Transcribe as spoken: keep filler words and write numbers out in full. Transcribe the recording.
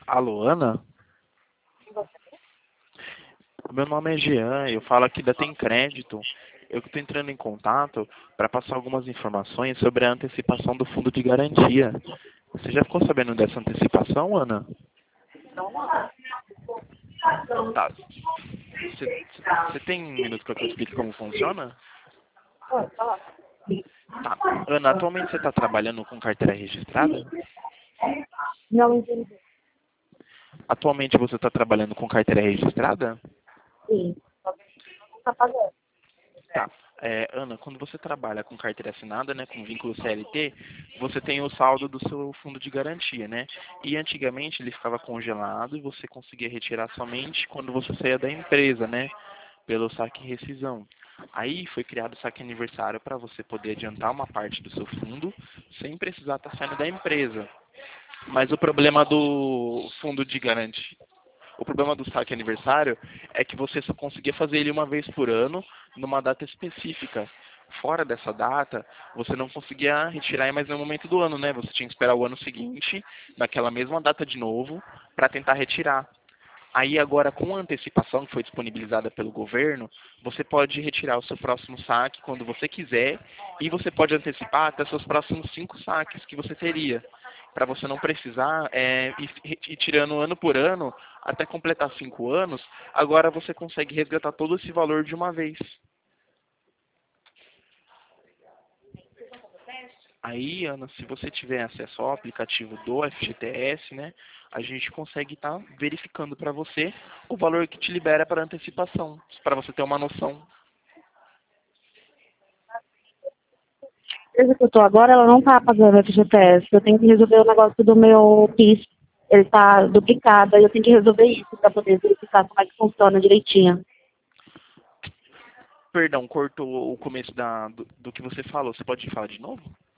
Alô, Ana? Meu nome é Jean, eu falo aqui da Tem Crédito. Eu estou entrando em contato para passar algumas informações sobre a antecipação do fundo de garantia. Você já ficou sabendo dessa antecipação, Ana? Tá. Você você tem um minuto para que eu explique como funciona? Tá. Ana, atualmente você está trabalhando com carteira registrada? Não entendi. Atualmente você está trabalhando com carteira registrada? Sim. Não tá pagando. Tá. É, Ana, quando você trabalha com carteira assinada, né, com vínculo C L T, você tem o saldo do seu fundo de garantia, né? E antigamente ele ficava congelado e você conseguia retirar somente quando você saía da empresa, né? Pelo saque e rescisão. Aí foi criado o saque aniversário para você poder adiantar uma parte do seu fundo sem precisar estar saindo da empresa. Mas o problema do fundo de garantia, o problema do saque aniversário é que você só conseguia fazer ele uma vez por ano, numa data específica. Fora dessa data, você não conseguia retirar em mais nenhum momento do ano, né? Você tinha que esperar o ano seguinte, naquela mesma data de novo, para tentar retirar. Aí agora, com a antecipação que foi disponibilizada pelo governo, você pode retirar o seu próximo saque quando você quiser e você pode antecipar até seus próximos cinco saques que você teria, para você não precisar é, ir, ir tirando ano por ano até completar cinco anos. Agora você consegue resgatar todo esse valor de uma vez. Aí, Ana, se você tiver acesso ao aplicativo do F G T S, né, a gente consegue estar verificando para você o valor que te libera para antecipação, para você ter uma noção. A empresa que eu tô agora, ela não tá pagando F G T S. Eu tenho que resolver o negócio do meu PIS. Ele tá duplicado, aí eu tenho que resolver isso para poder verificar como é que funciona direitinho. Perdão, cortou o começo da, do, do que você falou. Você pode falar de novo?